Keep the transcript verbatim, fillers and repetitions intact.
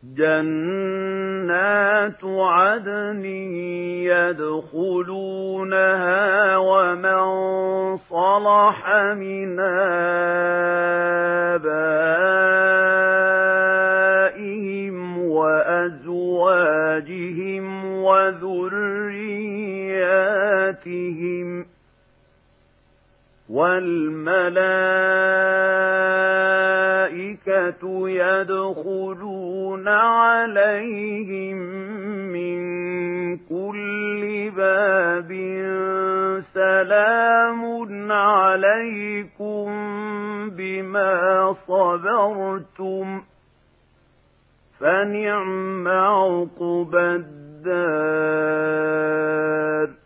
جنات عدن يدخلونها ومن صلح من آبائهم وأزواجهم وذرياتهم والملائكة يدخلون عليهم من كل باب سلام عليكم بما صبرتم فنعم عقبى الدار.